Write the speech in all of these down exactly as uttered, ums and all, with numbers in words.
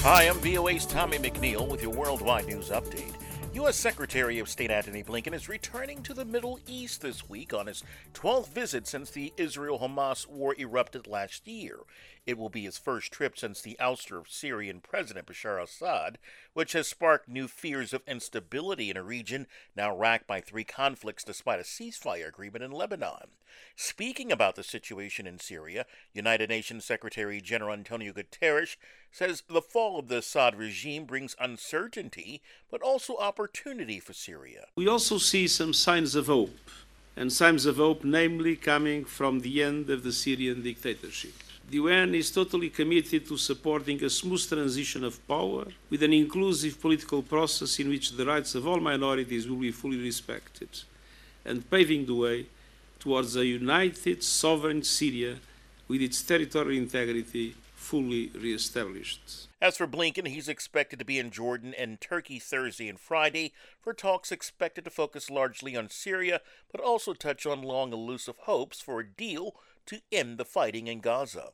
Hi, I'm V O A's Tommy McNeil with your worldwide news update. U S Secretary of State Antony Blinken is returning to the Middle East this week on his twelfth visit since the Israel-Hamas war erupted last year. It will be his first trip since the ouster of Syrian President Bashar al-Assad, which has sparked new fears of instability in a region now racked by three conflicts despite a ceasefire agreement in Lebanon. Speaking about the situation in Syria, United Nations Secretary General Antonio Guterres says the fall of the Assad regime brings uncertainty, but also opportunity for Syria. We also see some signs of hope, and signs of hope namely coming from the end of the Syrian dictatorship. The U N is totally committed to supporting a smooth transition of power with an inclusive political process in which the rights of all minorities will be fully respected, and paving the way towards a united, sovereign Syria with its territorial integrity fully re-established. As for Blinken, he's expected to be in Jordan and Turkey Thursday and Friday for talks expected to focus largely on Syria, but also touch on long elusive hopes for a deal to end the fighting in Gaza.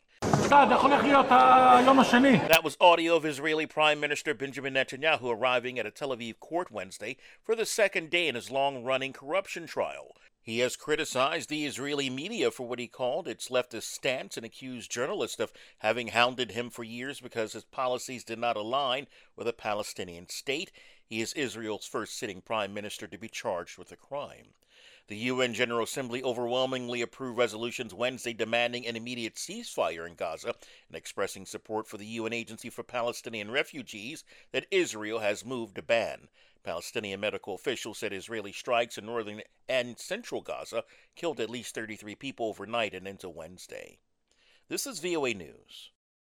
That was audio of Israeli Prime Minister Benjamin Netanyahu arriving at a Tel Aviv court Wednesday for the second day in his long-running corruption trial. He has criticized the Israeli media for what he called its leftist stance and accused journalists of having hounded him for years because his policies did not align with a Palestinian state. He is Israel's first sitting prime minister to be charged with a crime. The U N General Assembly overwhelmingly approved resolutions Wednesday demanding an immediate ceasefire in Gaza and expressing support for the U N Agency for Palestinian Refugees that Israel has moved to ban. Palestinian medical officials said Israeli strikes in northern and central Gaza killed at least thirty-three people overnight and into Wednesday. This is V O A News.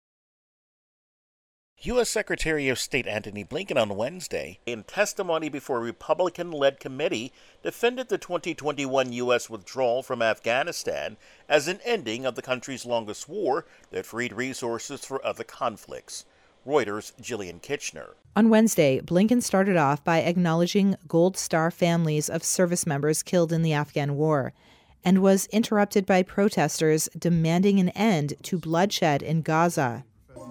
U S Secretary of State Antony Blinken on Wednesday, in testimony before a Republican-led committee, defended the twenty twenty-one U S withdrawal from Afghanistan as an ending of the country's longest war that freed resources for other conflicts. Reuters' Jillian Kitchener. On Wednesday, Blinken started off by acknowledging Gold Star families of service members killed in the Afghan war, and was interrupted by protesters demanding an end to bloodshed in Gaza.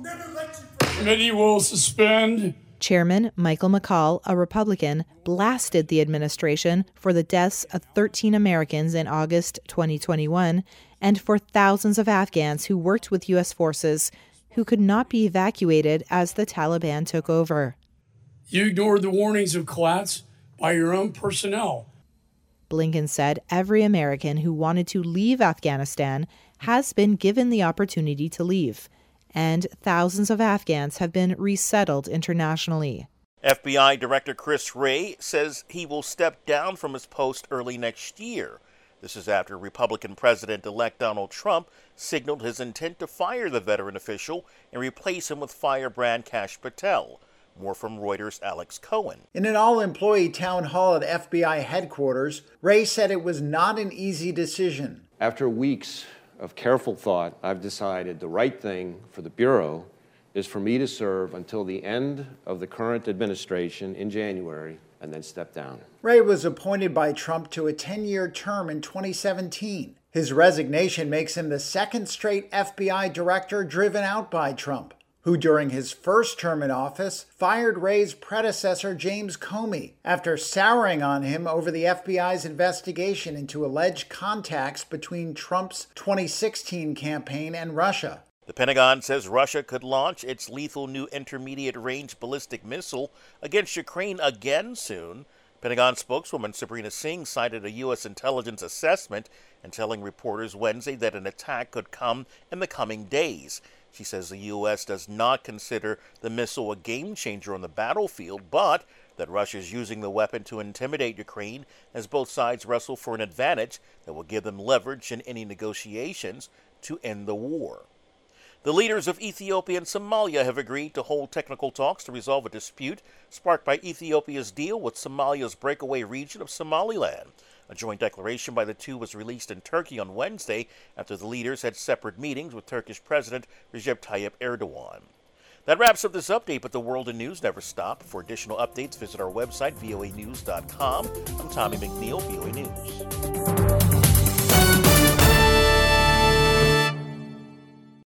Committee will suspend. Chairman Michael McCaul, a Republican, blasted the administration for the deaths of thirteen Americans in August twenty twenty-one and for thousands of Afghans who worked with U S forces who could not be evacuated as the Taliban took over. You ignored the warnings of collapse by your own personnel. Blinken said every American who wanted to leave Afghanistan has been given the opportunity to leave, and thousands of Afghans have been resettled internationally. F B I Director Chris Wray says he will step down from his post early next year. This is after Republican President-elect Donald Trump signaled his intent to fire the veteran official and replace him with firebrand Kash Patel. More from Reuters' Alex Cohen. In an all-employee town hall at F B I headquarters, Wray said it was not an easy decision. After weeks of careful thought, I've decided the right thing for the Bureau is for me to serve until the end of the current administration in January and then step down. Wray was appointed by Trump to a ten-year term in twenty seventeen. His resignation makes him the second straight F B I director driven out by Trump, who during his first term in office fired Wray's predecessor James Comey after souring on him over the F B I's investigation into alleged contacts between Trump's twenty sixteen campaign and Russia. The Pentagon says Russia could launch its lethal new intermediate-range ballistic missile against Ukraine again soon. Pentagon spokeswoman Sabrina Singh cited a U S intelligence assessment and telling reporters Wednesday that an attack could come in the coming days. She says the U S does not consider the missile a game-changer on the battlefield, but that Russia is using the weapon to intimidate Ukraine as both sides wrestle for an advantage that will give them leverage in any negotiations to end the war. The leaders of Ethiopia and Somalia have agreed to hold technical talks to resolve a dispute sparked by Ethiopia's deal with Somalia's breakaway region of Somaliland. A joint declaration by the two was released in Turkey on Wednesday after the leaders had separate meetings with Turkish President Recep Tayyip Erdogan. That wraps up this update, but the world in news never stop. For additional updates, visit our website, V O A news dot com. I'm Tommy McNeil, V O A News.